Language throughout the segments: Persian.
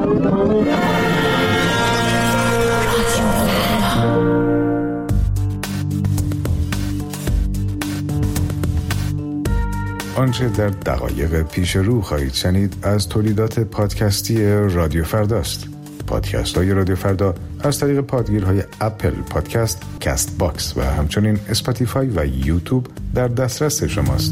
آنچه در دقایق پیش رو خواهید شنید از تولیدات پادکستی رادیو فرداست. پادکست های رادیو فردا از طریق پادگیرهای اپل پادکست، کست باکس و همچنین اسپاتیفای و یوتیوب در دسترس شماست.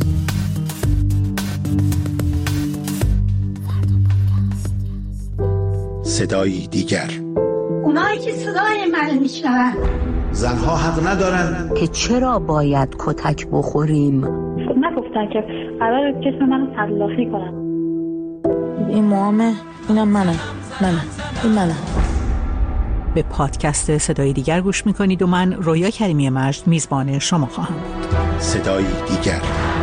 صدایی دیگر، اونایی که صدای من میشنون. زنها حق ندارن که چرا باید کتک بخوریم. نگفتن که قرار جسم منو تلافی کنن. این موامه، اینم منم. این منم. به پادکست صدای دیگر گوش میکنید و من رویا کریمی مجد میزبان شما خواهم بود. صدای دیگر.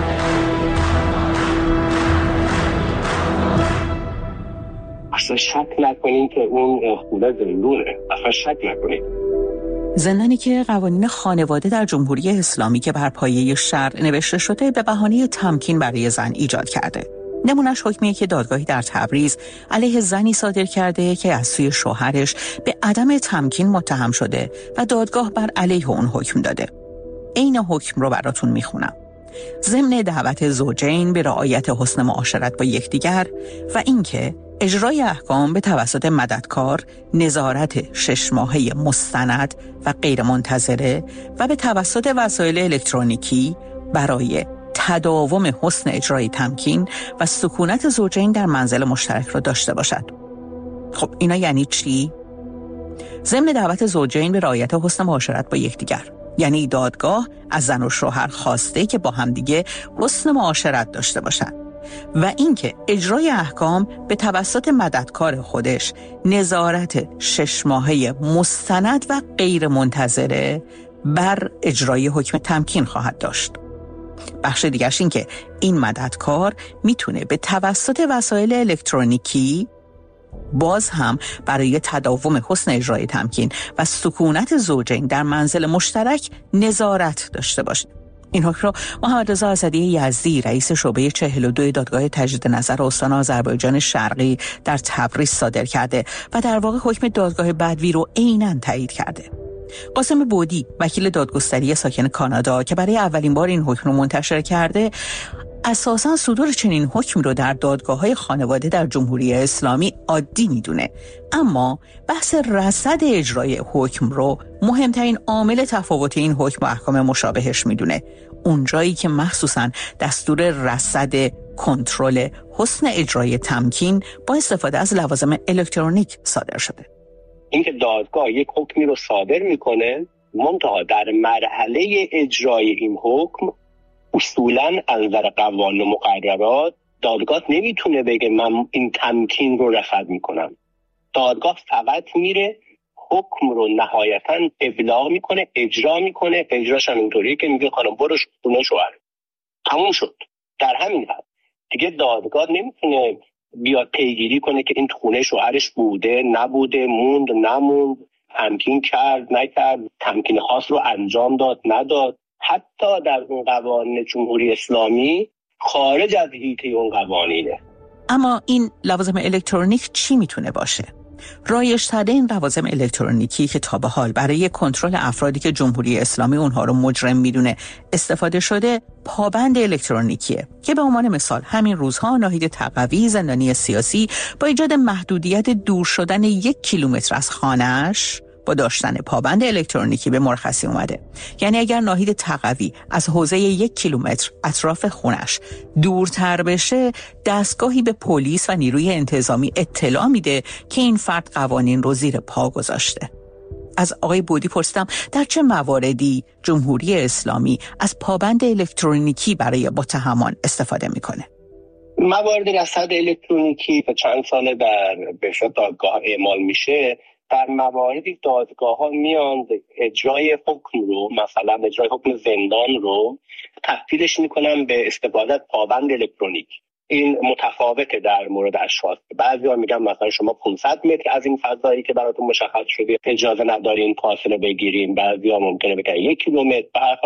اصلا شک نکنین که اون خونه زندونه. اصلا شک نکنین. زندانی که قوانین خانواده در جمهوری اسلامی که بر پایه شرع نوشته شده به بهانه تمکین برای زن ایجاد کرده. نمونش حکمیه که دادگاهی در تبریز علیه زنی صادر کرده که از سوی شوهرش به عدم تمکین متهم شده و دادگاه بر علیه اون حکم داده. عین حکم رو براتون میخونم. ضمن دعوت زوجین به رعایت حسن معاشرت با یکدیگر و اینکه اجرای احکام به توسط مددکار، نظارت 6 ماهه مستند و غیر منتظره و به توسط وسایل الکترونیکی برای تداوم حسن اجرای تمکین و سکونت زوجین در منزل مشترک را داشته باشد. خب اینا یعنی چی؟ ضمن دعوت زوجین به رعایت حسن معاشرت با یکدیگر، یعنی دادگاه از زن و شوهر خواسته که با همدیگه حسن معاشرت داشته باشند و اینکه اجرای احکام به توسط مددکار خودش نظارت 6 ماهه مستند و غیر منتظره بر اجرای حکم تمکین خواهد داشت. بخش دیگرش این که این مددکار میتونه به توسط وسایل الکترونیکی باز هم برای تداوم حسن اجرای تمکین و سکونت زوجین در منزل مشترک نظارت داشته باشه. این حکم را محمد رضا اسدی یزدی رئیس شعبه 42 دادگاه تجدید نظر استان آذربایجان شرقی در تبریز صادر کرده و در واقع حکم دادگاه بدوی رو عیناً تایید کرده. قاسم بودی وکیل دادگستری ساکن کانادا که برای اولین بار این حکم رو منتشر کرده، اساساً صدور چنین حکمی رو در دادگاه‌های خانواده در جمهوری اسلامی عادی میدونه، اما بحث رصد اجرای حکم رو مهمترین عامل تفاوت این حکم و احکام مشابهش میدونه، اونجایی که مخصوصاً دستور رصد کنترل حسن اجرای تمکین با استفاده از لوازم الکترونیک صادر شده. اینکه دادگاه یک حکمی رو صادر میکنه، منتها در مرحله اجرای این حکم اصولاً از نظر قوانین و مقررات دادگاه نمیتونه بگه من این تمکین رو رصد میکنم. دادگاه فقط میره حکم رو نهایتاً ابلاغ میکنه، اجرا میکنه. اجراش هم اینطوریه که میگه خانم برو خونه شوهر. تموم شد. در همین حد دیگه دادگاه نمیتونه بیاد پیگیری کنه که این خونه شوهرش بوده نبوده، موند نموند، تمکین کرد نکرد، تمکین خاص رو انجام داد نداد. حتی در اون قوانین جمهوری اسلامی خارج از حیطه اون قوانینه. اما این لوازم الکترونیک چی میتونه باشه؟ رایج‌ترین این لوازم الکترونیکی که تا به حال برای کنترل افرادی که جمهوری اسلامی اونها رو مجرم میدونه استفاده شده، پابند الکترونیکیه که به عنوان مثال همین روزها ناهید تقوی زندانی سیاسی با ایجاد محدودیت دور شدن 1 کیلومتر از خانه‌اش با داشتن پابند الکترونیکی به مرخصی اومده. یعنی اگر ناهید تقوی از حوزه 1 کیلومتر اطراف خونش دورتر بشه، دستگاهی به پلیس و نیروی انتظامی اطلاع میده که این فرد قوانین رو زیر پا گذاشته. از آقای بودی پرسیدم در چه مواردی جمهوری اسلامی از پابند الکترونیکی برای متهمان استفاده میکنه. موارد رصد الکترونیکی که چند ساله در بهشت دادگاه اعمال میشه، در مواردی دادگاه ها میان اجرای حکم رو، مثلا اجرای حکم زندان رو تبدیلش میکنن به استفاده از پابند الکترونیک. این متفاوته در مورد اشخاص. بعضیا میگن مثلا شما 500 متر از این فضایی که براتون مشخص شده اجازه ندارین فاصله بگیرین، بعضیا ممکنه بگن 1 کیلومتر. به هر حال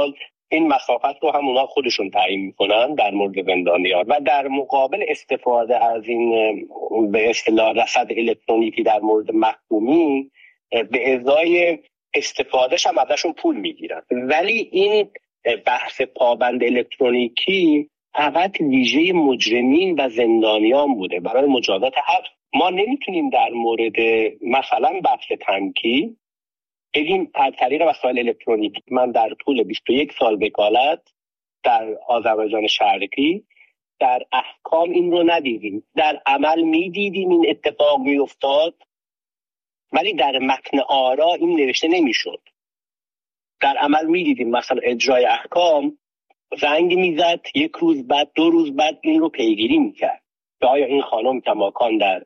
این مسافت رو هم اونا خودشون تعیین میکنن در مورد زندانیان. و در مقابل استفاده از این به اصطلاح رصد الکترونیکی در مورد محکومی، به ازای استفادهش هم ازشون پول میگیرن. ولی این بحث پابند الکترونیکی فقط ویژه مجرمین و زندانیان بوده برای مجازات حبس. ما نمیتونیم در مورد مثلا بحث تمکین بگیم از طریق وسایل الکترونیکی. من در طول 21 سال وکالت در آذربایجان شرقی در احکام این رو ندیدیم، در عمل میدیدیم این اتفاق میافتاد، ولی در متن آرا این نوشته نمیشد. در عمل میدیدیم مثلا اجرای احکام زنگ میزد، 1 روز بعد 2 روز بعد این رو پیگیری میکرد که آیا این خانم کماکان در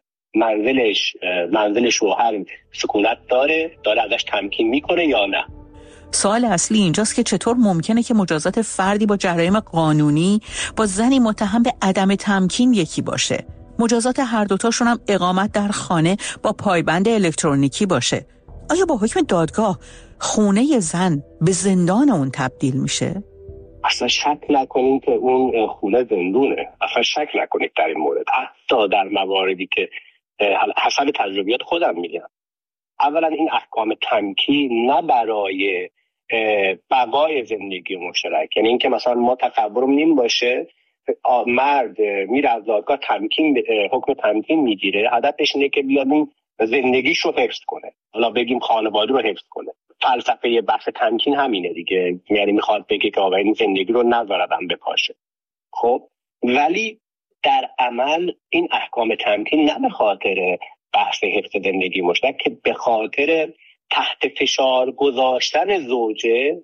منزل شوهر سکونت داره ازش تمکین میکنه یا نه. سوال اصلی اینجاست که چطور ممکنه که مجازات فردی با جرایم قانونی با زنی متهم به عدم تمکین یکی باشه؟ مجازات هر دوتاشون هم اقامت در خانه با پایبند الکترونیکی باشه. آیا با حکم دادگاه خونه زن به زندان اون تبدیل میشه؟ اصلا شک نکنید که اون خونه زندونه. اصلا شک نکنید در این مورد. حتی در مواردی که حسب تجربیات خودم میگم، اولا این احکام تمکین نه برای بقای زندگی مشترک، یعنی اینکه مثلا ما تصورم نیم باشه مرد میره از دادگاه حکم تمکین میگیره، هدفش اینه که بیاد این زندگیشو حفظ کنه، حالا بگیم خانواده رو حفظ کنه. فلسفه بحث تمکین همینه دیگه، یعنی میخواد بگه که آقا این زندگی رو نذارم بپاشه. خب ولی در عمل این احکام تمکین نه به خاطر بحث حفظ زندگی مشترک، که به خاطر تحت فشار گذاشتن زوجه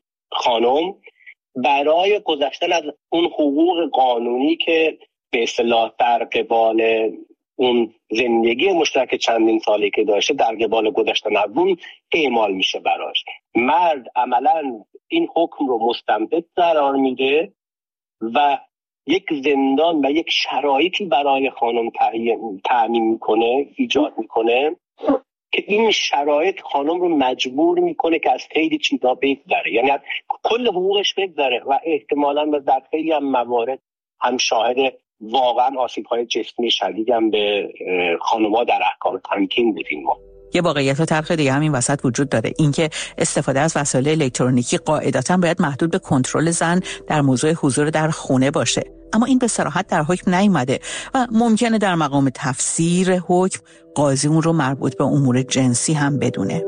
خانم برای گذشتن از اون حقوق قانونی که به اصطلاح در قبال اون زندگی مشترک چندین سالی که داشته در قبال گذشتن از اون اعمال میشه براش. مرد عملا این حکم رو مستنبط قرار میده و یک زندان و یک شرایطی برای خانم تعیین میکنه، ایجاد میکنه که این شرایط خانم رو مجبور میکنه که از خیلی چیزا بگذره، یعنی از کل حقوقش بگذره و احتمالاً در خیلی هم موارد هم شاهد واقعا آسیب‌های جسمی شدید هم به خانم‌ها در احکام تمکین بودیم. ما یه واقعیت تلخ دیگه همین وسط وجود داره، اینکه استفاده از وسایل الکترونیکی قاعدتاً باید محدود به کنترل زن در موضوع حضور در خونه باشه، اما این به صراحت در حکم نیامده و ممکنه در مقام تفسیر حکم قاضی اون رو مربوط به امور جنسی هم بدونه.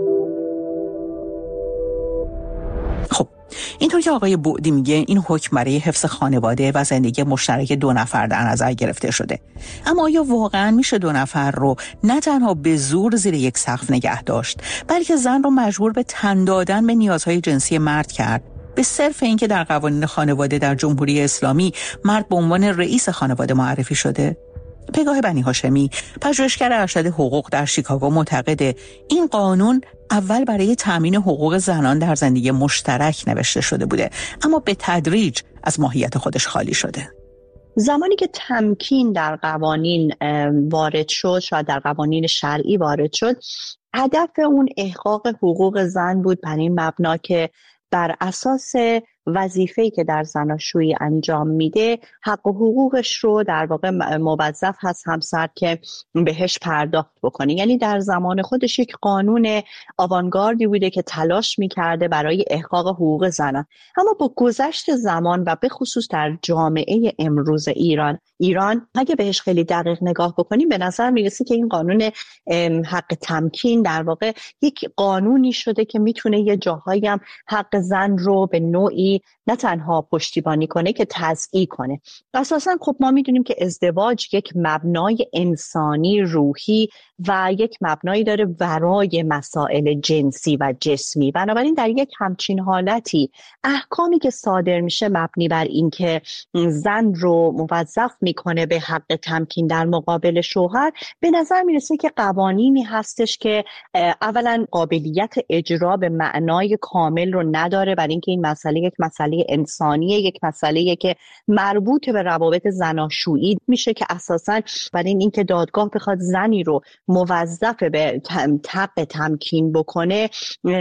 خب اینطور که آقای بعدی میگه این حکم برای حفظ خانواده و زندگی مشترک 2 نفر در نظر گرفته شده، اما آیا واقعا میشه 2 نفر رو نه تنها به زور زیر یک سقف نگه داشت، بلکه زن رو مجبور به تن دادن به نیازهای جنسی مرد کرد به صرف اینکه در قوانین خانواده در جمهوری اسلامی مرد به عنوان رئیس خانواده معرفی شده؟ پگاه بنی هاشمی، پژوهشگر ارشد حقوق در شیکاگو، معتقده این قانون اول برای تامین حقوق زنان در زندگی مشترک نوشته شده بوده، اما به تدریج از ماهیت خودش خالی شده. زمانی که تمکین در قوانین وارد شد، شاید در قوانین شرعی وارد شد، هدف اون احقاق حقوق زن بود بر این مبنا که بر اساس وظیفه‌ای که در زناشویی انجام میده حق و حقوقش رو در واقع موظف هست همسر که بهش پرداخت بکنه. یعنی در زمان خودش یک قانون آوانگاردی بوده که تلاش میکرده برای احقاق حقوق زنان. اما با گذشت زمان و به خصوص در جامعه امروز ایران اگه بهش خیلی دقیق نگاه بکنیم به نظر میرسه که این قانون حق تمکین در واقع یک قانونی شده که میتونه یه جاهایی هم حق زن رو به نوعی نه تنها پشتیبانی کنه که تضییع کنه. اساساً خب ما میدونیم که ازدواج یک مبنای انسانی روحی و یک مبنایی داره ورای مسائل جنسی و جسمی. بنابراین در یک همچین حالتی احکامی که صادر میشه مبنی بر این که زن رو موظف میکنه به حق تمکین در مقابل شوهر، به نظر میرسه که قوانینی هستش که اولا قابلیت اجرا به معنای کامل رو نداره، برای اینکه این مسئله یک مسئله انسانیه، یک مسئله که مربوط به روابط زناشویی میشه که اساساً برای اینکه دادگاه بخواد زنی رو موظف به حق تمکین بکنه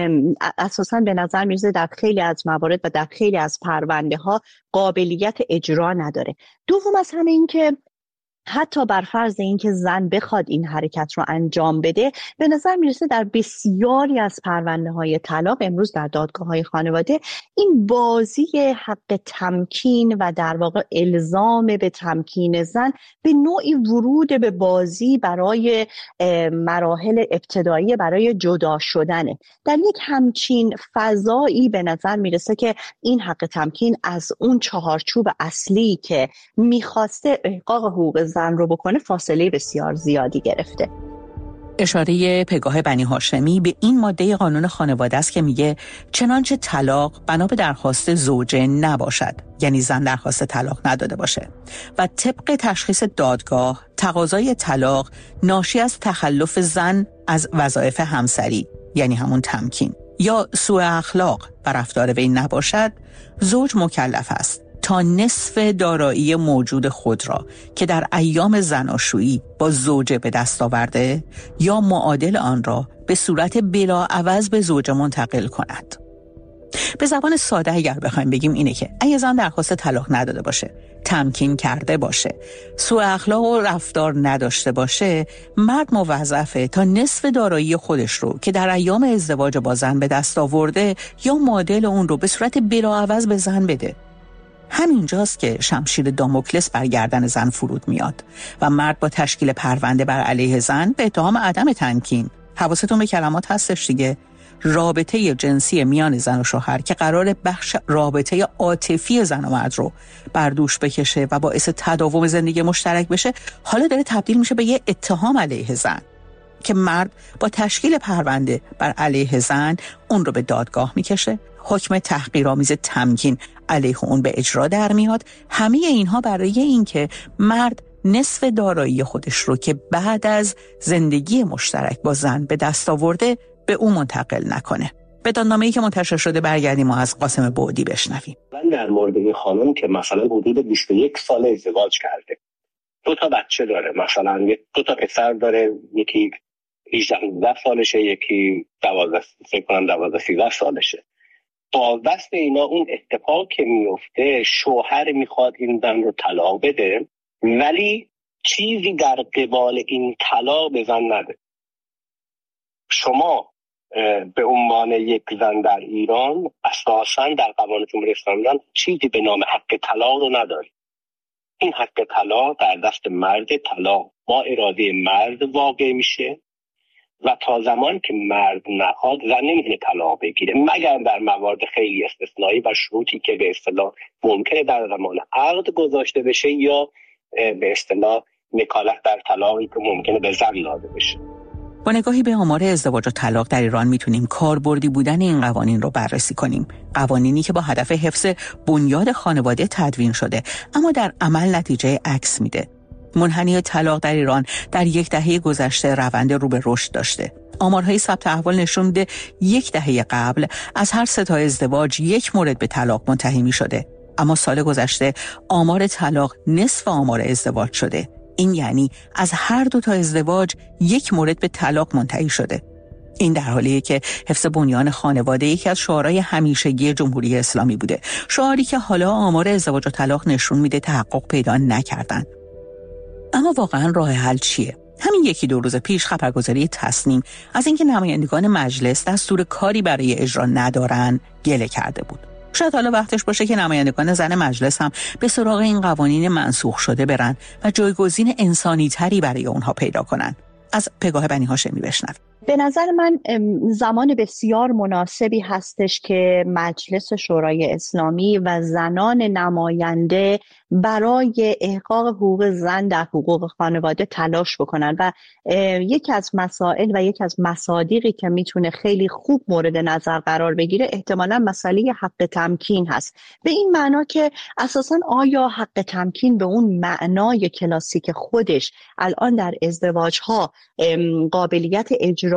اساساً به نظر میرسه در خیلی از موارد و در خیلی از پرونده ها قابلیت اجرا نداره. دوم از همه این که حتی بر فرض اینکه زن بخواد این حرکت رو انجام بده، به نظر میرسه در بسیاری از پرونده‌های طلاق امروز در دادگاه‌های خانواده این بازی حق تمکین و در واقع الزام به تمکین زن به نوعی ورود به بازی برای مراحل ابتدایی برای جدا شدنه. در یک همچین فضایی به نظر میرسه که این حق تمکین از اون چهارچوب اصلی که میخواسته احقاق حقوق زن رو بکنه فاصله بسیار زیادی گرفته. اشاره پگاه بنی هاشمی به این ماده قانون خانواده است که میگه چنانچه طلاق بنا به درخواست زوجه نباشد، یعنی زن درخواست طلاق نداده باشه و طبق تشخیص دادگاه تقاضای طلاق ناشی از تخلف زن از وظایف همسری، یعنی همون تمکین، یا سوء اخلاق و رفتار وی نباشد، زوج مکلف است تا نصف دارایی موجود خود را که در ایام زناشویی با زوجه به دست آورده یا معادل آن را به صورت بلاعوض به زوجه منتقل کند. به زبان ساده اگر بخوایم بگیم اینه که اگه زن درخواست طلاق نداده باشه، تمکین کرده باشه، سوء اخلاق و رفتار نداشته باشه، مرد موظفه تا نصف دارایی خودش رو که در ایام ازدواج با زن به دست آورده یا معادل اون رو به صورت بلاعوض به زن بده. همینجاست که شمشیر داموکلس بر گردن زن فرود میاد و مرد با تشکیل پرونده بر علیه زن به اتهام عدم تمکین، حواستون به کلمات هستش دیگه، رابطه جنسی میان زن و شوهر که قرار بخش رابطه عاطفی زن و مرد رو بر دوش بکشه و باعث تداوم زندگی مشترک بشه، حالا داره تبدیل میشه به یه اتهام علیه زن که مرد با تشکیل پرونده بر علیه زن اون رو به دادگاه میکشه، حکم تحقیرآمیز تمکین علیه اون به اجرا در میاد. همه اینها برای این که مرد نصف دارایی خودش رو که بعد از زندگی مشترک با زن به دست آورده به اون منتقل نکنه. بداننامه‌ای که منتشر شده برگردیم ما از قاسم بعدی بشنویم. من در مورد این خانم که مثلا حدود 21 سال ازدواج کرده، 2 تا بچه داره، مثلا 2 تا پسر داره، یکی 18 سالشه، یکی 12 سالشه. با واسه اینا اون اتفاق که میفته، شوهر میخواد این زن رو طلاق بده ولی چیزی در قبال این طلاق به زن نده. شما به عنوان یک زن در ایران اساساً در قوانین جمهوری اسلامی چیزی به نام حق طلاق رو نداری. این حق طلاق در دست مرد، طلاق با اراده مرد واقع میشه و تا زمان که مرد نخواد زن نمیتونه طلاق بگیره مگر در موارد خیلی استثنایی و شروطی که به اصطلاح ممکنه در زمان عقد گذاشته بشه یا به اصطلاح وکالت در طلاقی که ممکنه به زن داده بشه. با نگاهی به آمار ازدواج و طلاق در ایران میتونیم کاربردی بودن این قوانین رو بررسی کنیم. قوانینی که با هدف حفظ بنیاد خانواده تدوین شده اما در عمل نتیجه عکس میده. منحنی طلاق در ایران در 10 دهه گذشته روند رو به رشد داشته. آمارهای ثبت احوال نشون میده 10 دهه قبل از هر 3 تا ازدواج 1 مورد به طلاق منتهی میشده، اما سال گذشته آمار طلاق نصف آمار ازدواج شده. این یعنی از هر 2 تا ازدواج 1 مورد به طلاق منتهی شده. این در حالیه که حفظ بنیان خانواده یکی از شعارهای همیشگی جمهوری اسلامی بوده، شعاری که حالا آمار ازدواج و طلاق نشون میده تحقق پیدا نکردن. اما واقعا راه حل چیه؟ همین 1-2 روز پیش خبرگزاری تصنیم از اینکه نمایندگان مجلس دستور کاری برای اجرا ندارن گله کرده بود. شاید حالا وقتش باشه که نمایندگان زن مجلس هم به سراغ این قوانین منسوخ شده برن و جایگزین انسانی تری برای اونها پیدا کنن. از پگاه بنی هاشمی بشنویم. به نظر من زمان بسیار مناسبی هستش که مجلس شورای اسلامی و زنان نماینده برای احقاق حقوق زن در حقوق خانواده تلاش بکنن و یکی از مسائل و یکی از مصادیقی که میتونه خیلی خوب مورد نظر قرار بگیره احتمالاً مسئله حق تمکین هست. به این معنا که اساساً آیا حق تمکین به اون معنای کلاسیک خودش الان در ازدواج‌ها قابلیت اجرا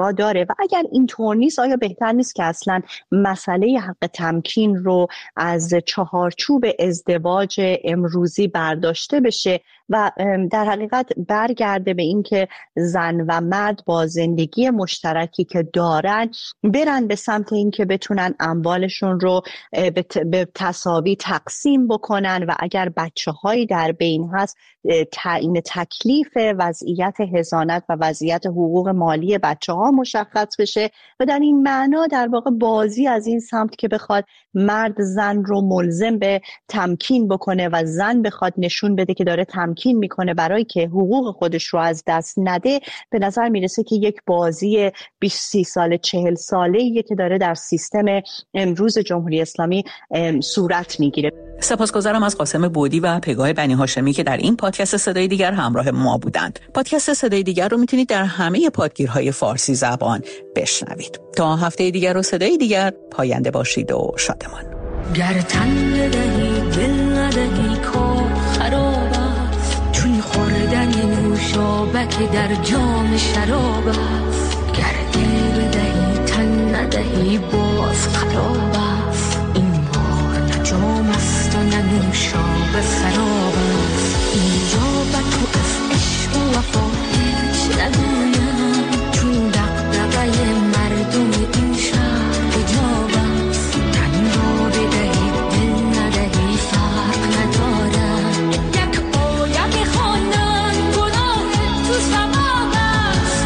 جا داره و اگر اینطور نیست آیا بهتر نیست که اصلا مسئله حق تمکین رو از چهارچوب ازدواج امروزی برداشته بشه و در حقیقت برگرده به این که زن و مرد با زندگی مشترکی که دارن برن به سمت این که بتونن اموالشون رو به تساوی تقسیم بکنن و اگر بچه‌هایی در بین هست تعیین تکلیف وضعیت حضانت و وضعیت حقوق مالی بچه‌ها مشخص بشه و در این معنا در واقع بازی از این سمت که بخواد مرد زن رو ملزم به تمکین بکنه و زن بخواد نشون بده که داره تمکین میکنه برای که حقوق خودش رو از دست نده، به نظر میرسه که یک بازی 20-30 ساله 40 ساله‌ایه که داره در سیستم امروز جمهوری اسلامی صورت میگیره. سپاسگزارم از قاسم بودی و پگاه بنی هاشمی که در این پادکست صدای دیگر همراه ما بودند. پادکست صدای دیگر رو میتونید در همه پادگیرهای فارسی زبان بشنوید. تا هفته دیگر و صدای دیگر، پاینده باشید و شادمان. گر تن بدهی دل ندهی کار خراب است، چون خوردن نوشابک در جام شراب است. گر دل بدهی تن ندهی باز خراب است، این بار نه جام است و نه نوشابه سراب است. اینجا به تو از عشق و وفا هیچ نگویم، چون دغدغه مردم این شهر حجاب است. تن را بدهی دل ندهی فرق ندارد، یک آیه میخوانن گناه تو ثواب است.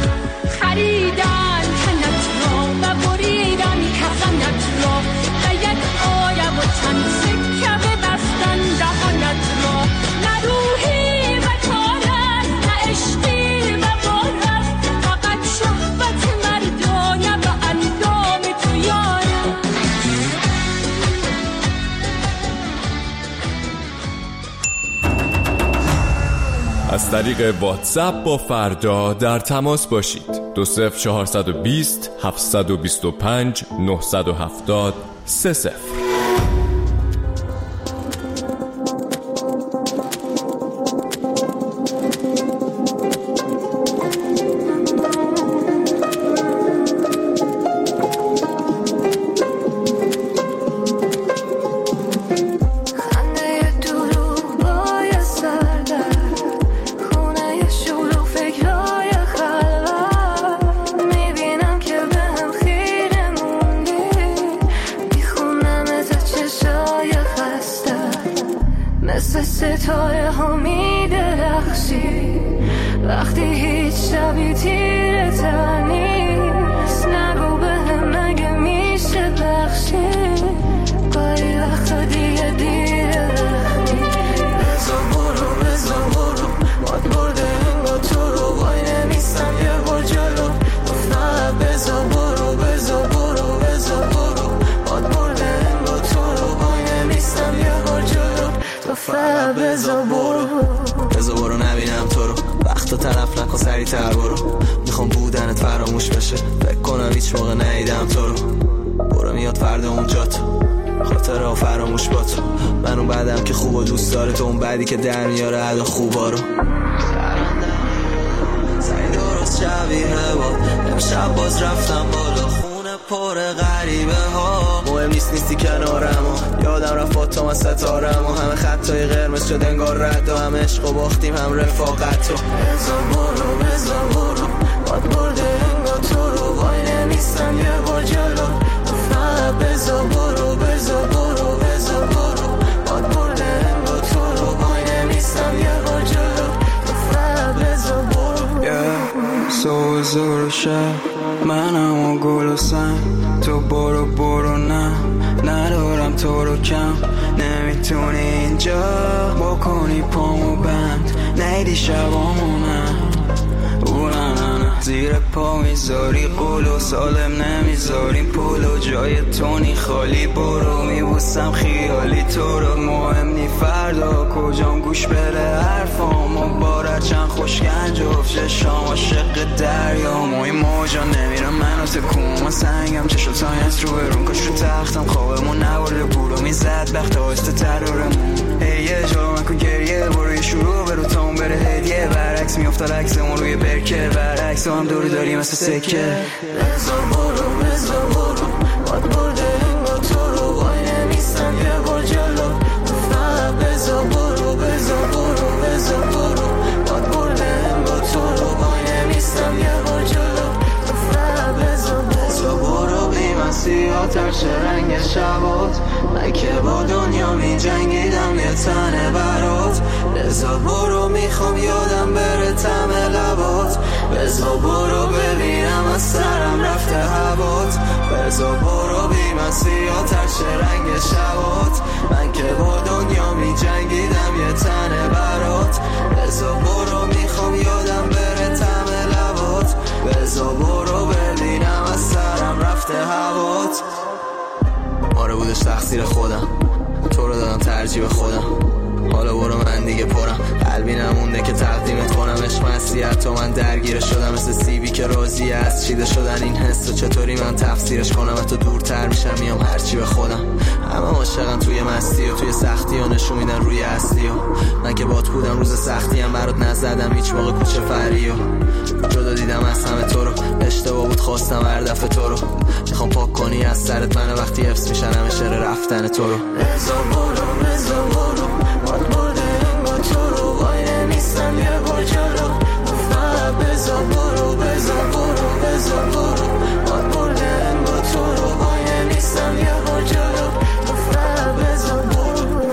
خریدن تنت را و بریدن کفنت را، و یک آیه و چند سکه ببستن دهانت را. نه روحی و کارت، نه عشقی و بارت، فقط شهوت مردانه و اندام تو یارت. از طریق واتساپ با فردا در تماس باشید. 20420 725 970 30. ستاره ها می درخشی وقتی هیچ شبی تیره تر نیست. نگو به هم نگه میشه بخشی، گاهی وقتا دیگه دیره وقتی. بزا برو باد برده انگا تو رو، وای نمیستم یه بار جلو. گفتم بزا برو باد برده انگا تو رو، وای نمیستم یه بار جلو. گفتم بزا برو نبینم تو رو، وقتا طرف نکن سریع تر برو. میخوام بودنت فراموش بشه، فکر کنم هیچ موقع ندیدم تو رو. برو میاد فردا اونجا تو، خاطره ها فراموش با تو. من اون بعدم که خوب و دوست داره، تو اون بعدی که در میاره عدا خوبا رو. سعی درست شبیه با امشب باز رفتم بالا، خونه پر غریبه ها. مهم نیستی کنارم و یادم رفت با تو من ستارم و همه خطای قرمز شد انگار رد و هم عشق و باختیم هم رفاقت و بزا برو باد برده انگار تو رو، وای نمیستم یه بار جلو. گفتم بزا برو باد برده انگار تو رو، وای نمیستم یه بار جلو. گفتم بزا برو سوزور شب منم و گل و سنگ، تو برو نه ندارم تو رو کم. نمیتونی اینجا بکنی پامو بند، نیدی شبامونم نه زیر پا میذاری قول و سالم نمیذاریم پول و جای تونی خالی. برو میبوسم خیالی تو رو، مهم نی فردا کجام گوش بده حرفام و بارد چند خوشگنج و چشام عاشق دریام و این موجا نمیرم منو تکون. من سنگم چشم تایت رو برون کاش رو تختم خوابمون نباره پولو میزد بخت آسته ترارمون. یه جا من کن گریه برو یه شروع برو تا اون بره هدیه برعکس میافتاد عکسمون روی برکه برعکس تو هم دوری داری مثل سکه. بزا برو باد برده این با تو رو وای نمیستم یه بار جلو. گفتم بزا برو باد برده این با تو رو وای نمیستم یه بار جلو. گفتم بزا برو بی مسیحات هرچه رنگ شبات. من که با دنیا می جنگیدم یه تنه برات. بزا برو میخوام یادم بره طعم لبات. بزا برو ببینم از سرم رفته هوات. بزا برو بی مسیحات هرچه رنگ شبات. من که با دنیا می جنگیدم یه تنه برات. بزا برو میخوام یادم بره طعم لبات. بزا برو ببینم از سرم رفته هوات. آره بودش تقصیر خودم، تو رو دادم ترجیح خودم. حالا برو من دیگه پرم، قلبی نمونده که تقدیمت کنم. عشق مسیحت تو من درگیر شدم مثل سیبی که راضیه از چیده شدن این حس. و چطوری من تفسیرش کنم؟ تو دورتر میشم میام هرچی به خودم. همه عاشقن توی مستی و توی سختی و نشون میدن روی اصلی. و من که بات بودم روز سختی هم برات نزدم هیچ موقع کوچه فری. و جدا دیدم از همه تو رو، اشتباه بود خواستم هر دفعه تو رو. میخوام پاک کنی از سرت من وقتی حفظ میشن همه شعر رفتن تو رو. بزا برو باد برده این با تو رو وای نمیستم یه بار جلو. گفتم بزا برو باد برده این با تو رو وای نمیستم یه بار جلو. گفتم بزا برو.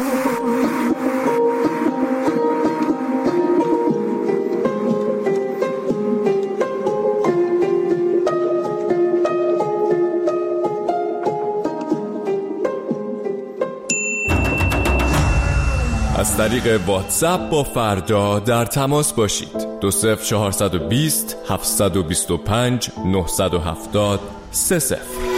از طریق واتساپ با فردا در تماس باشید. 20420 725 970 30.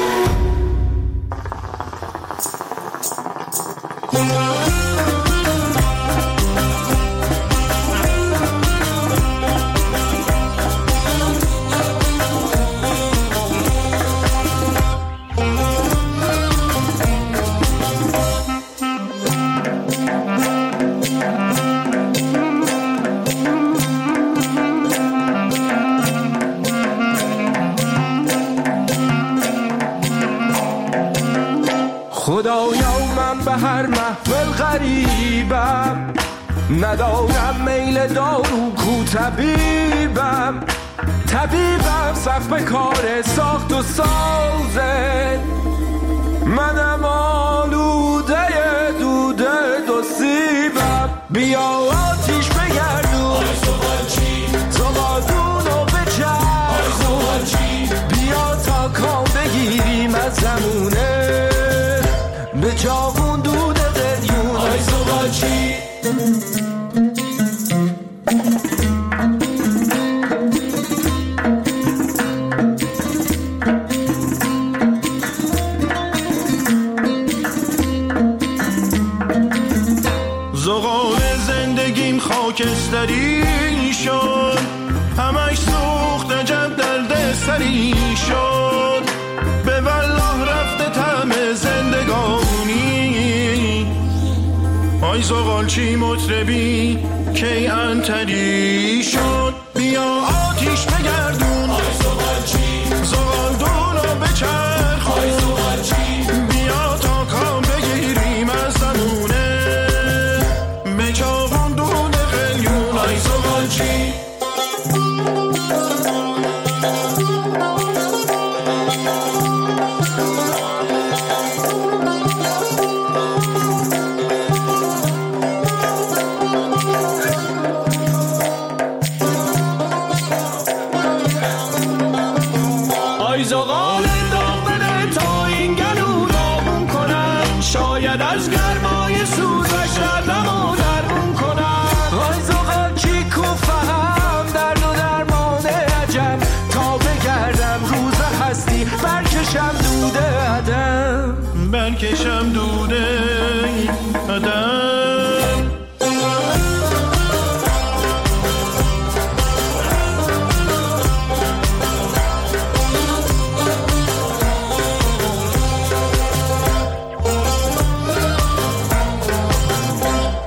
خدایا من به هر محفل غریبم، ندارم میل دارو کو طبیبم سخت به کار ساخت و سازه. منم آلوده دوده دو سیبم. بیا آتیش بگردون زغالدونو بچرخون. بیا تا کام بگیریم از زمونه به جاون دود قلیون. آی زغالچی زغال زندگیم خاکستری شد، همش سوخت عجب درد سری شد. به والله رفته طعم زندگانی. آی زغالچی مطربی کی انتری شد. بیا آتیش بگردون زغالدونو بچرخون. بیا تا کام بگیریم از زمونه به چاقون دود قلیون. آی زغالچی زغال دامنه تا این گلو دامون کنن. شاید از گرمای سوزش دردم و درمون کنن. آی زغالچی کو فهم درد و درمان عجب. تا بگردم روز هستی برکشم دوده عدم.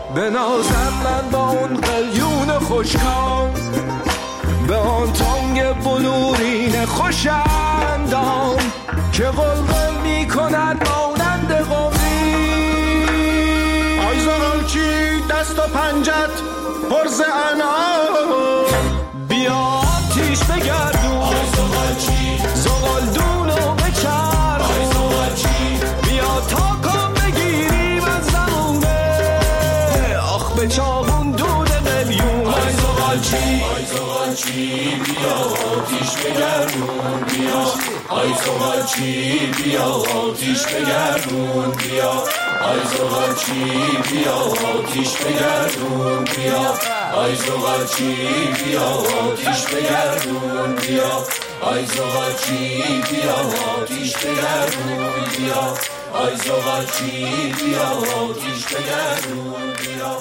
بنازم من با اون قلیون خوشکام، به آن تانگ بلورین خوشندام که قلقل می کند مانند قمری. آی زغالچی دست و پنجت پرز انعام، بیا آتیش بگردون آی زغالچی، زغالدونو بچرخون آی زغالچی، بیا تا کام بگیریم از زمونه، آخ به چاقون دود قلیون آی زغالچی، آی زغالچی بیا آتیش بگردون بیا، آی زغالچی بیا آتیش بگردون بیا، آی زغالچی بیا آتیش بگردون بیا، آی زغالچی بیا آتیش بگردون بیا، آی زغالچی بیا آتیش بگردون بیا، آی زغالچی بیا آتیش بگردون بیا.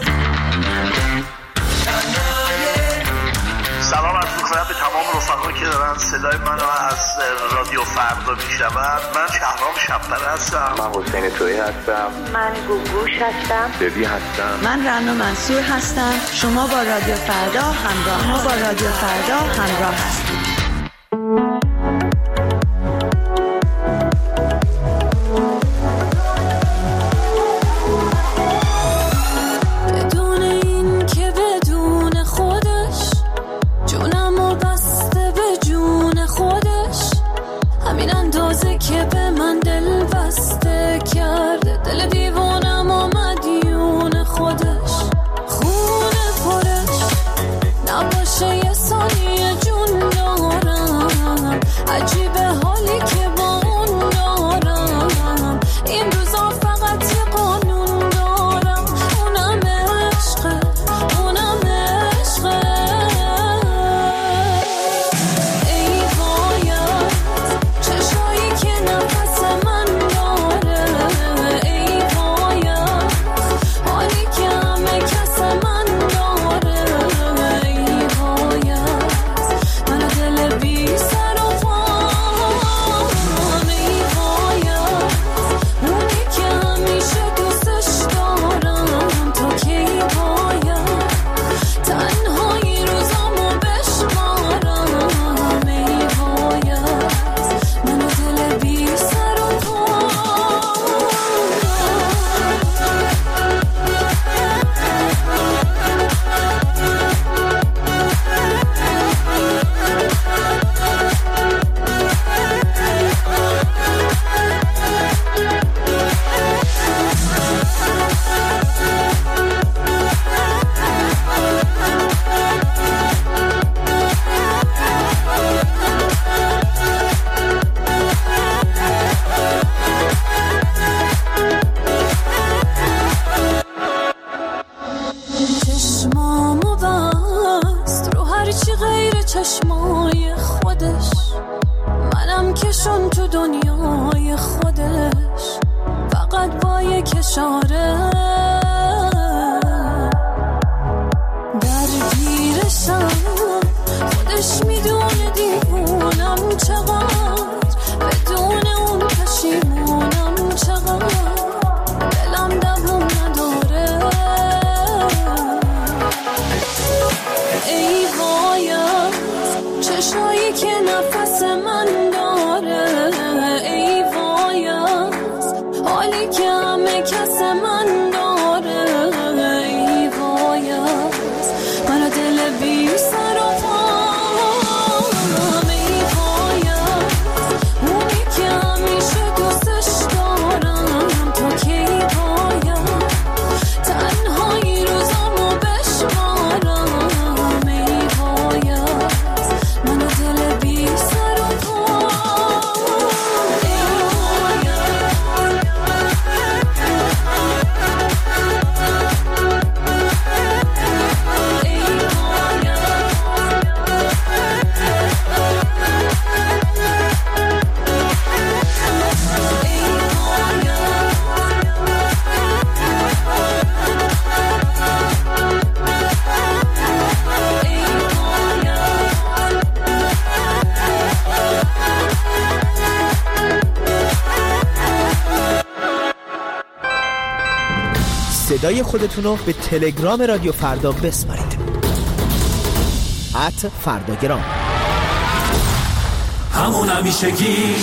سلام عرض می‌کنم به تمام رفقایی که دارن صدای منو از رادیو فردا میشنون. من شهرام شب‌پره هستم. من حسین تویی هستم. من گوگوش هستم. دبی هستم. من رنا منصور هستم. شما با رادیو فردا همراه هستید. صدای خودتون رو به تلگرام رادیو فردا بسپارید. @فرداگرام. همون همیشگی.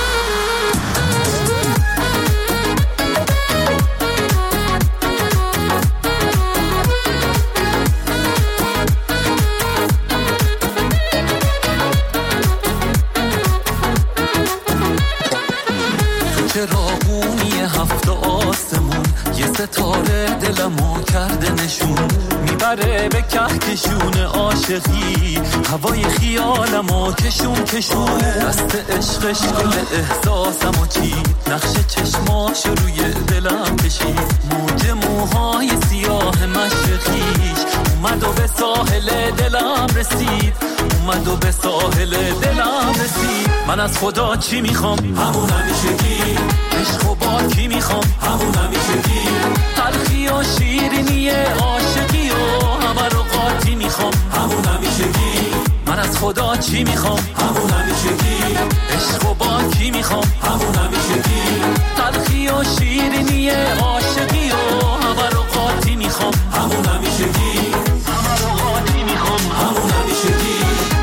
چراغونی هفت آسمون یه ستاره دلمو کرده نشون، میبره به کهکشون عاشقی هوای خیالمو کشون کشون. دست عشقش گل احساسمو چید، نقش چشماش روی دلم کشید. موج موهای سیاه مشرقیش اومد و به ساحل دلم رسید، اومد و به ساحل دلم رسید. من از خدا چی میخوام؟ همون همیشگی. عشق و با کی میخوام؟ همون همیشگی. تلخی و شیرینی عاشقی و همه رو قاطی میخوام. همون همیشگی. من از خدا چی میخوام؟ همون همیشگی. عشق و با کی میخوام؟ همون همیشگی. تلخی و شیرینی عاشقی و همه رو قاطی میخوام. همون همیشگی. همه رو قاطی میخوام. همون همیشگی.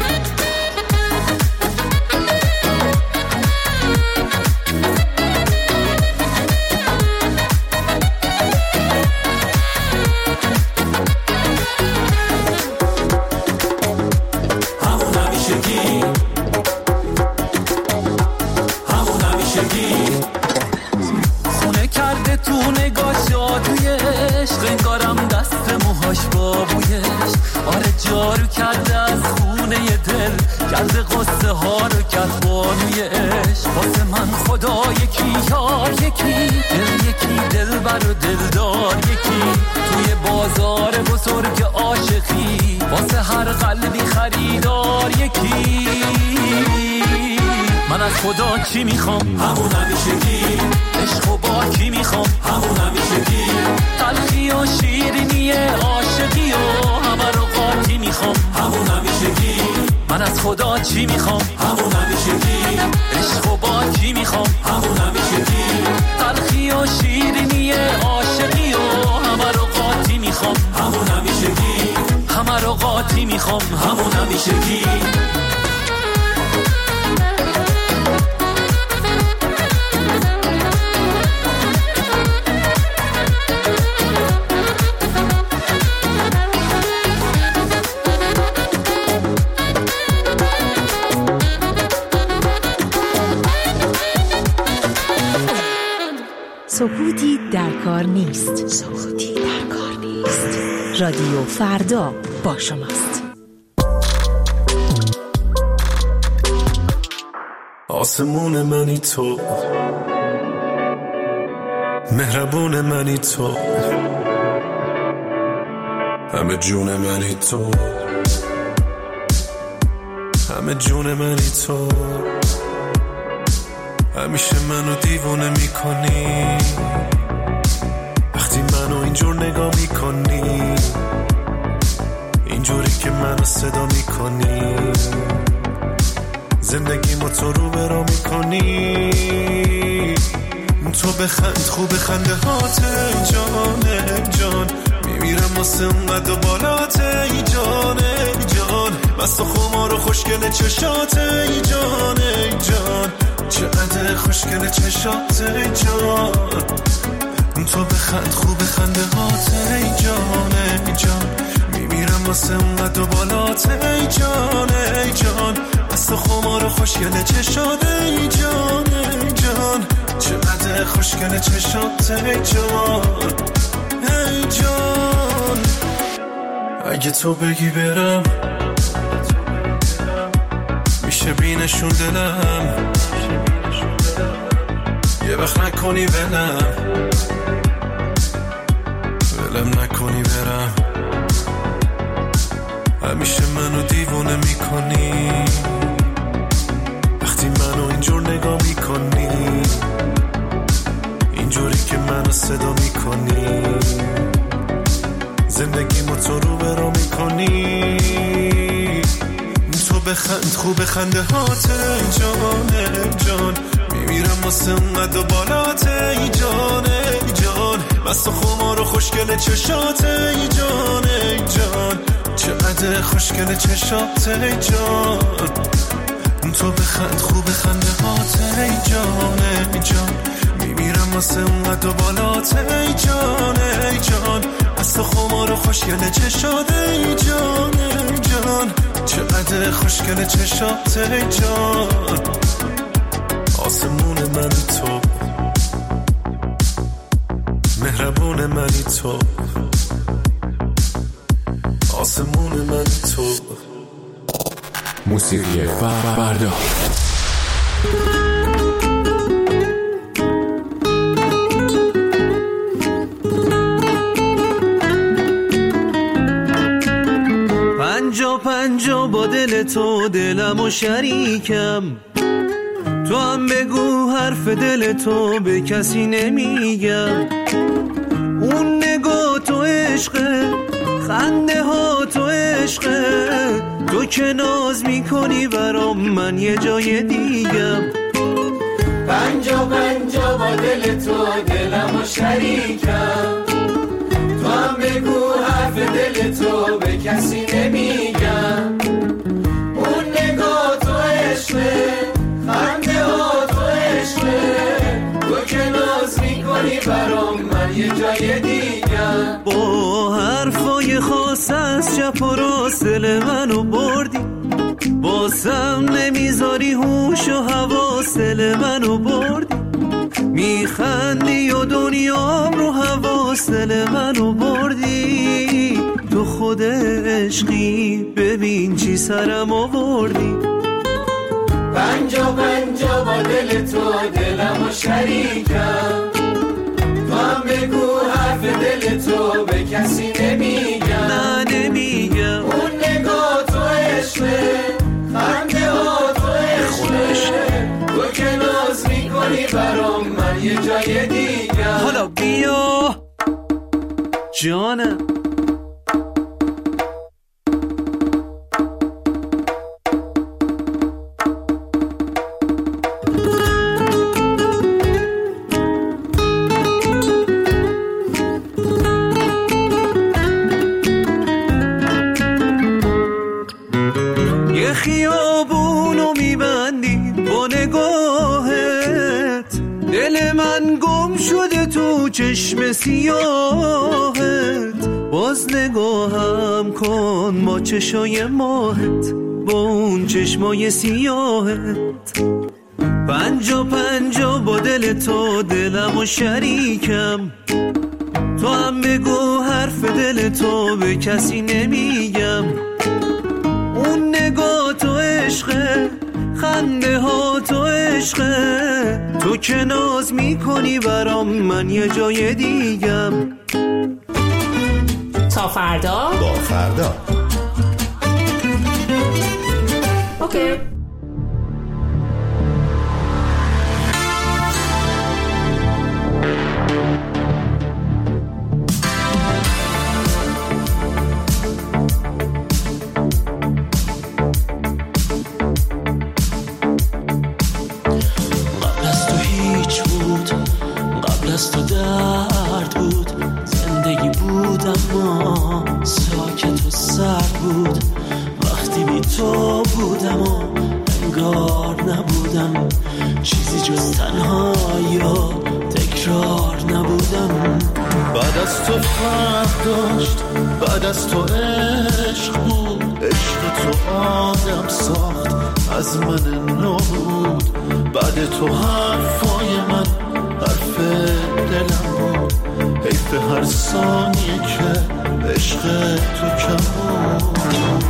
خونه کرده تو نگاه جادوی عشق، انگارم دست موهاش بابویش. آره جارو کرده از خونه دل، کرده قصه ها رو کرد بانوی عشق. واسه من خدا یکی یار یکی، دل یکی دل بر و دلدار یکی. توی بازار بزرگ عاشقی واسه هر قلبی خریدار یکی. من از خدا چی میخوام؟ همون همیشگی. عشق و با کی میخوام؟ همون همیشگی. تلخی و شیرینی عاشقی و همه رو قاطی میخوام. همون همیشگی. من از خدا چی میخوام؟ همون همیشگی. عشق و با کی میخوام؟ همون همیشگی. تلخی و شیرینی عاشقی و همه رو قاطی میخوام. همون همیشگی. همه رو قاطی میخوام. همون همیشگی. سکوتی در کار نیست. سکوتی در کار نیست. رادیو فردا با شماست. آسمون منی تو، مهربون منی تو، همه جون منی تو، همه جون منی تو. همیشه منو دیوونه میکنی وقتی منو اینجور نگاه میکنی، اینجوری که منو صدا میکنی. زندگیمو تو رو برا میکنی. تو بخند خوب خنده هات جان جان، میمیرم واسه اونقدر و بالات ای جان ای جان. مست و خمار و خوشگل چشات ای جان ای جان، چقدر خوشگل چشات ای جان. تو بخند خوب خنده هات ای جان ای جان، میمیرم واسه اونقدر و بالات ای جان ای جان. مست و خمار و خوشگل چشات ای جان ای جان، چقدر خوشگل چشات ای جان ای جان. اگه تو بگی برم میشه بینشون دلم، یه وقت نکنی ولم نکنی برم. همیشه منو دیوونه میکنی وقتی منو اینجور نگاه میکنی، اینجوری که منو صدا میکنی. زندگیمو تو رو برا میکنی. تو بخند خوب خنده هات جان جان، میمیرم واسه اونقدر و بالات ای جان ای جان. مست و خمار و خوشگل چشات ای جان ای جان، چقدر خوشگل چشات ای جان. تو بخند خوب خنده هات ای جان ای جان، میمیرم واسه اونقدر بالات ای جان ای جان، از تو خمار خوشگل چشات ای جان ای جان، چقدر خوشگل چشات ای جان. آسمون منی تو، مهربون منی تو، آسمون منی تو. موسیقی فردا. پنجا با دل تو دلم و شریکم، تو هم بگو حرف دل تو به کسی نمیگم. اون نگاه تو عشقه، خنده ها تو عشقه، تو که ناز میکنی برام من یه جای دیگم. پنجا با دل تو دلم و شریکم، تو هم بگو حرف دل تو به کسی نمیگم. اون نگاه تو عشقه، خنده ها تو عشقه، تو که ناز میکنی برام من یه جای دیگم. با حرفای خاص از چپ و راست دل منو بردی، بازم نمیذاری هوش و حواس دل منو بردی. میخندی و دنیام رو حواس دل منو بردی. تو خود عشقی ببین چی سرم آوردی. پنجا با دل تو دلم و شریکم، تو هم بگو حرف دل تو به کسی نمیگم. نه نمیگم. اون نگاه تو عشقه، خنده ها تو عشقه، تو که ناز میکنی برام من یه جای دیگم. حالا بیا جانم. خیابونو میبندی با نگاهت، دل من گم شده تو چشم سیاهت. باز نگاهم کن با چشای ماهت، با اون چشمای سیاهت. پنجا با دل تو دلم و شریکم، تو هم بگو حرف دل تو به کسی نمیگم. اون نگاه تو عشقه، خنده ها تو عشقه، تو که ناز میکنی برام من یه جای دیگم. تا فردا با فردا. اوکی. از تو درد بود، زندگی بود اما ساکت و سرد بود. وقتی بی تو بودم و انگار نبودم، چیزی جز تنهایی و تکرار نبودم. بعد از تو فرق داشت، بعد از تو عشق بود، عشق تو آدم ساخت از من نو بود. بعد تو حرفای من حرف دلم بود، حیف هر ثانیه که عشق تو کم بود.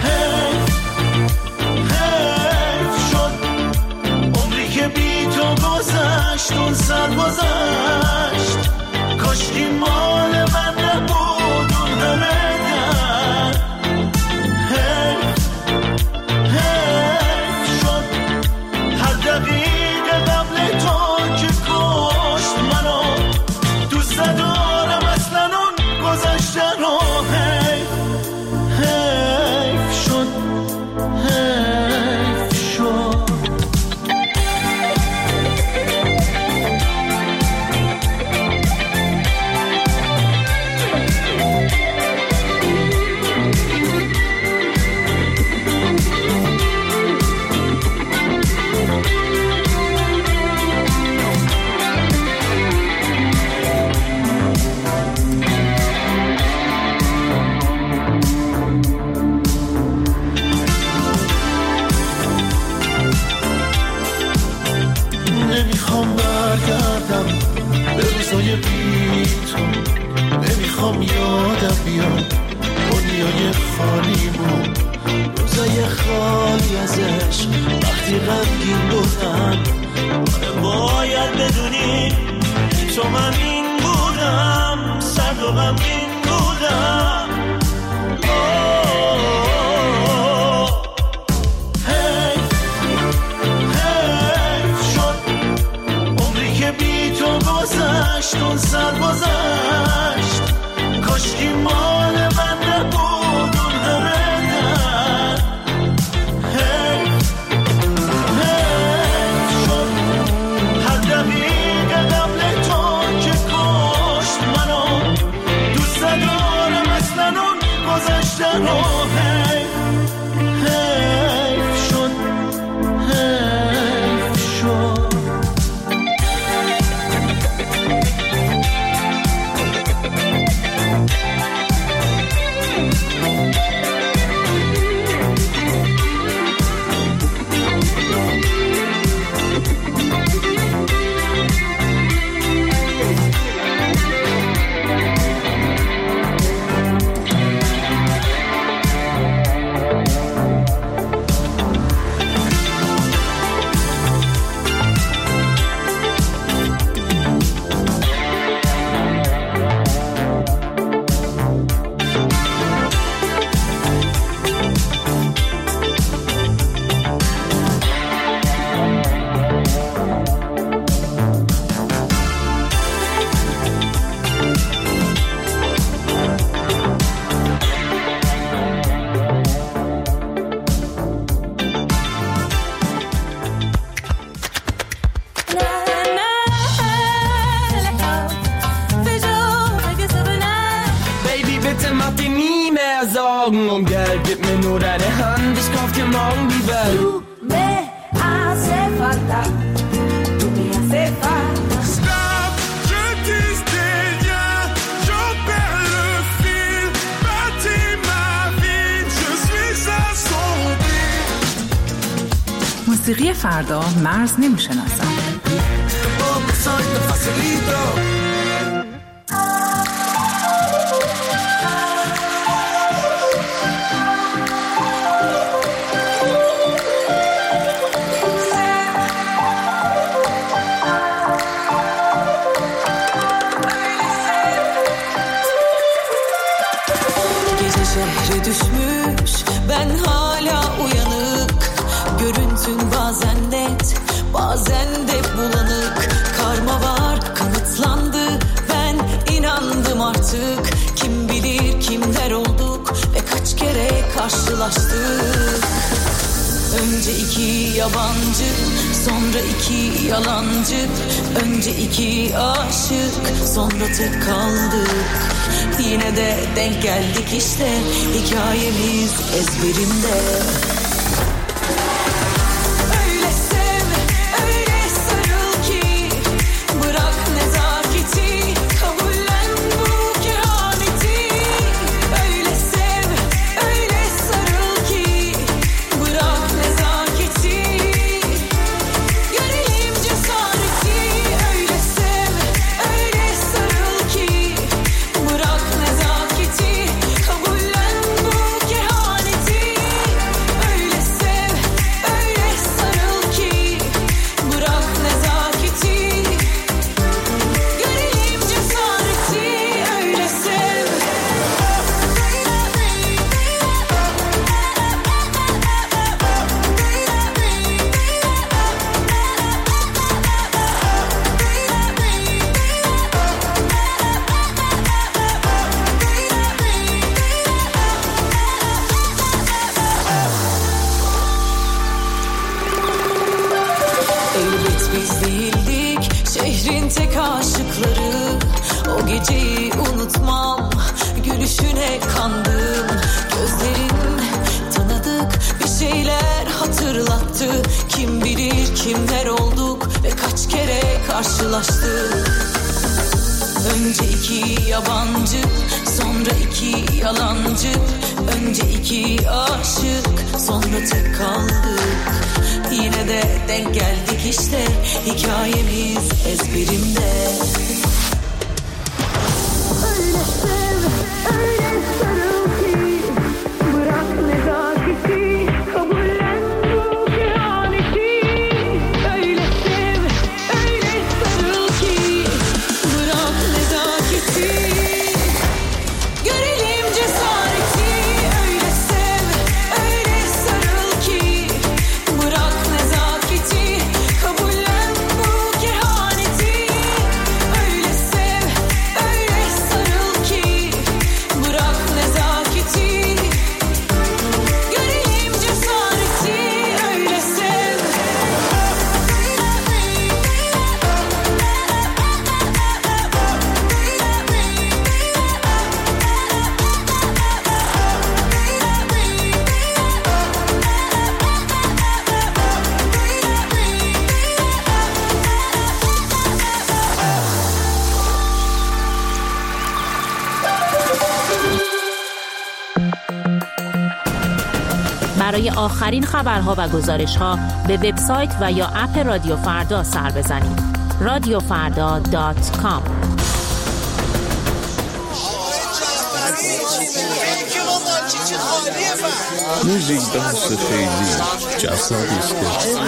حیف شد عمری که بی تو گذشت، اون سر گذشت. کاشکی مال من نبود اون همه درد. حیف شد هر دقیقه قبل تو که کشت منو، دوست ندارم اصلا اون گذشته رو. حیف شد غمگین بودم. باید بدونی تو من این بودم، سرد و غمگین بودم. گذشت اون سر گذشت، کاشکی مال من نبود اون همه در. حیف شد هر دقیقه قبل تو که کشت منو، دوست ندارم اصلا اون گذشتن رو. حیف شد حیف شد. Und Geld, gib mir nur deine Hand, ich kauf dir morgen die Welt. Du me hace falta, tu me hace falta. Stop, je tisse des liens, j'en perds le fil. Bâtis ma vie, je suis assombri. موسیقی فردا مرز نمیشناسد. Soy tu facilito. Düşmüş ben hala uyanık, görüntün bazen net bazen de bulanık. Karma var kanıtlandı, ben inandım artık. Kim bilir kimler olduk ve kaç kere karşılaştık. Önce iki yabancı, sonra iki yalancı. Önce iki aşık, sonra tek kaldık. Yine de denk geldik işte, hikayemiz ezberimde. Öyle sev, öyle sarıl ki bırak nezaketi, kabullen bu kehaneti. Öyle sev, öyle sarıl ki bırak nezaketi, görelim cesareti. Öyle sev, öyle sarıl ki bırak nezaketi, kabullen bu kehaneti. Öyle sev, öyle sarıl ki bırak nezaketi, görelim cesareti. Öyle sev. Elbet biz değildik şehrin tek aşıkları. O geceyi unutmam, gülüşüne kandım. Gözlerin tanıdık bir şeyler hatırlattı. Kim bilir kimler olduk ve kaç kere karşılaştık. Önce iki yabancı, sonra iki yalancı. Önce iki aşık, sonra tek kaldık. Yine de denk geldik işte, hikayemiz ezberimde. Öyle sev, öyle sarıl ki bırak nezaketi, kabullen bu kehaneti. برای آخرین خبرها و گزارش‌ها به وبسایت و یا اپ رادیو فردا سر بزنید. radiofarda.com. موزیک دانس خیلی جذابی است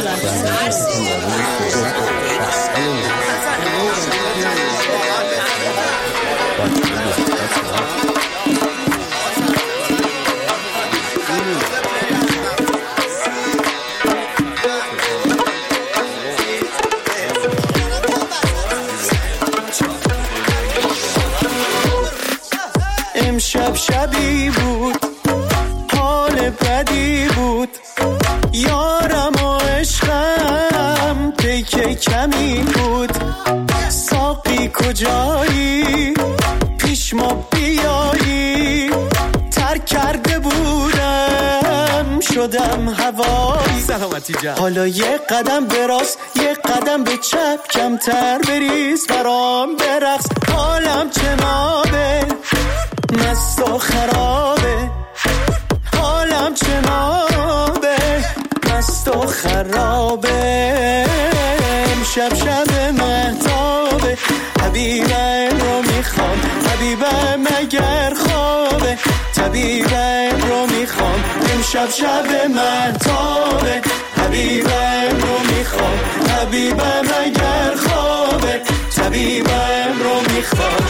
امشب شبی بود حال بدی بود یارم و عشقم پیک کمی بود ساقی کجایی پیش ما بیایی ترک کرده بودم شدم هوایی سلامتی جان. حالا یه قدم به راست یه قدم به چپ کمتر بریز برام برقص حالم جنابه مست و خرابه حالم جنابه مست و خرابه امشب شب مهتابه حبیبم رو میخوام حبیبم اگر خوابه طبیبم رو میخوام امشب شب مهتابه حبیبم رو میخوام حبیبم اگر خوابه طبیبم رو میخوام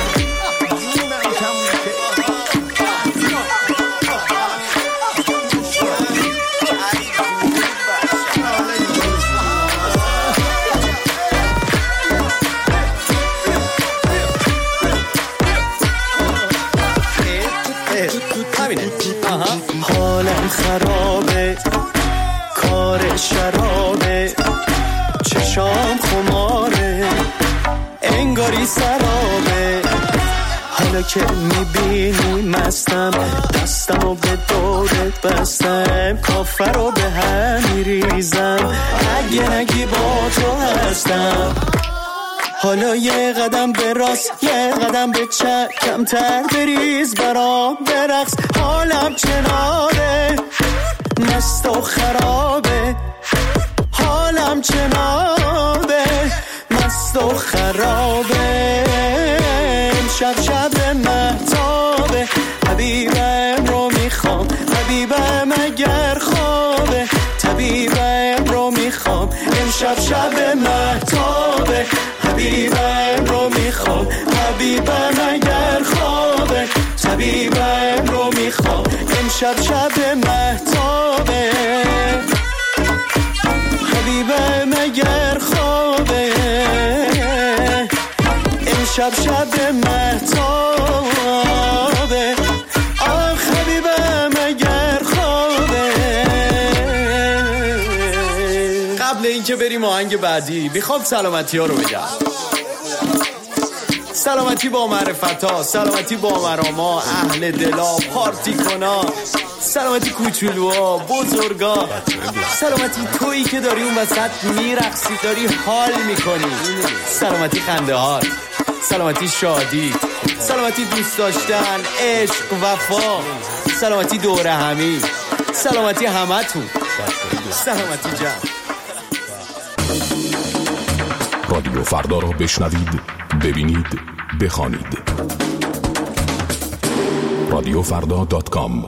حالم خرابه کار شرابه چشام خماره انگاری سرابه حالا که میبینی مستم دستمو به دورت بستم کافر رو به هم میریزم اگه نگی با تو هستم حالا یه قدم به راست یه قدم به چپ کمتر بریز برام برقص حالم چنابه مست و خرابه حالم چنابه مست و خرابه امشب شب مهتابه حبیبم رو میخوام حبیبم اگر خوابه طبیبم رو میخوام امشب شب مهتابه حبیبم رو میخوام حبیبم اگر خوابه طبیبم رو میخوام امشب شب مهتابه حبیبم اگر خوابه امشب شب مهتابه آخ حبیبم اگر خوابه. قبل اینکه بریم آهنگ بعدی میخوام سلامتی ها رو بگم. سلامتی با معرفتا، سلامتی با مراما، اهل دلا، پارتی کنا، سلامتی کوچولوها، بزرگا، سلامتی تویی که داری اون وسط میرقصی، داری حال میکنی، سلامتی خنده هات، سلامتی شادی، سلامتی دوست داشتن، عشق، وفا، سلامتی دوره همی، سلامتی همتون، سلامتی جمع. رادیو فردا رو بشنوید، ببینید، بخوانید. radiofarda.com.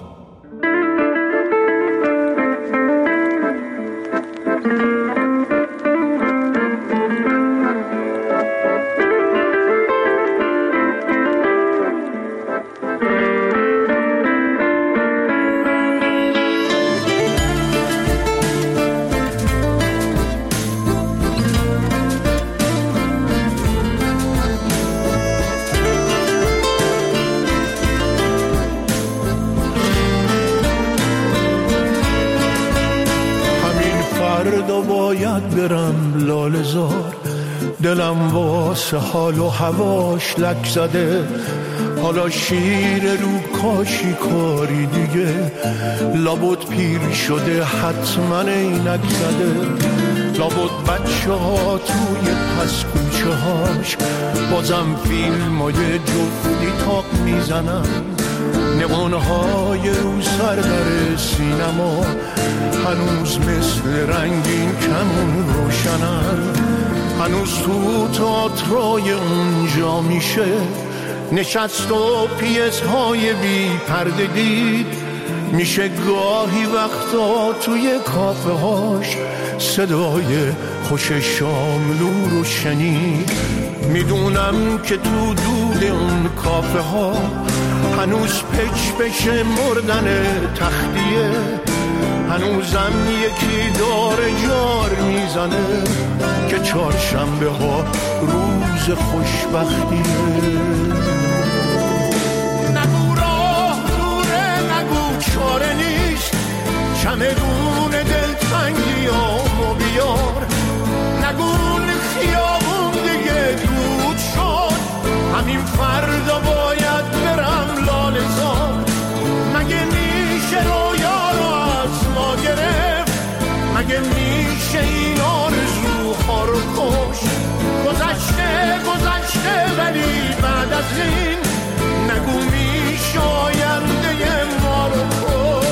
برم لاله زار، دلم واسه حال و هواش لک زده، حالا شیر رو کاشی کاری دیگه، لابد پیر شده حتما اینک زده، لابد بچه ها توی پس کوچه هاش بازم فیلم های جفتی تاق میزنن، نقونهای رو سرور سینما هنوز مثل رنگین کمون روشنن. هنوز تو تئاترای اونجا میشه نشست و پیس‌های بی پرده دید. میشه گاهی وقتا توی کافه هاش صدای خوش شاملو رو شنید. میدونم که تو دود اون کافه ها هنوز پچ بشه مردن تختیه. هنوزم یکی داره جار میزنه که چهارشنبه ها روز خوشبختیه. نگو راه دوره، نگو چاره نیست، چمدون دلتنگی آمو بیار. نگو خیابون دیگه دود شد، همین فردا باید برم لاله‌زار. مگه میشه رویا رو از ما گرفت؟ مگه میشه این آرزوها رو کشت؟ گذشته ولی بعد از این نگو میشه آینده ما رو کشت.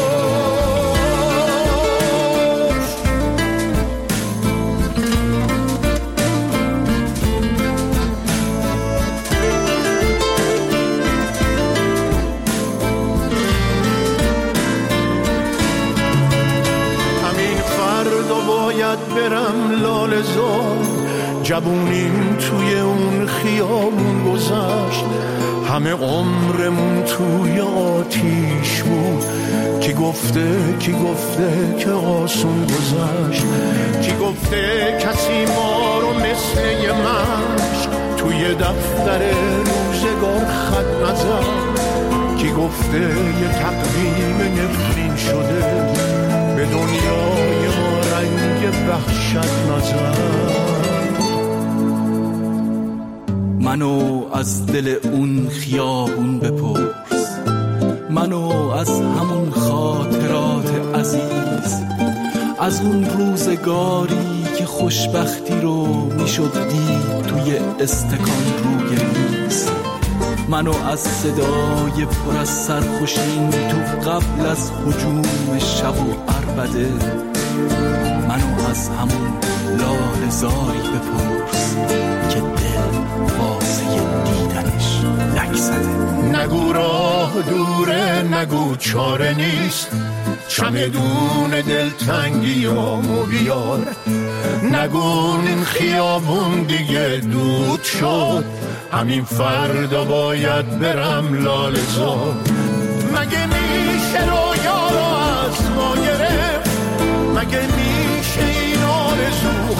باید برم لاله‌زار. جوونیم توی اون خیابون گذشت، همه عمرمون توی آتیش بود. کی گفته که آسون گذشت؟ کی گفته کسی ما رو مثل یه مشت توی دفتر روزگار خط نزد؟ کی گفته یه تقویم نفرین شده به دنیای ما رنگ وحشت نزد؟ منو از دل اون خیابون بپرس، منو از همون خاطرات عزیز، از اون روزگاری که خوشبختی رو میشد دید توی استکان روی میز. منو از صدای پر از سرخوشین تو قبل از هجوم شب و عربده، منو از همون لاله‌زاری بپرس که دل واسه دیدنش لک زده. نگو راه دوره، نگو چاره نیست، چمدون دلتنگی آمو بیار. نگو این خیابون دیگه دود شد، همین فردا باید برم لاله‌زار. مگه میشه رویا رو از ما گرفت؟ مگه میشه این آرزو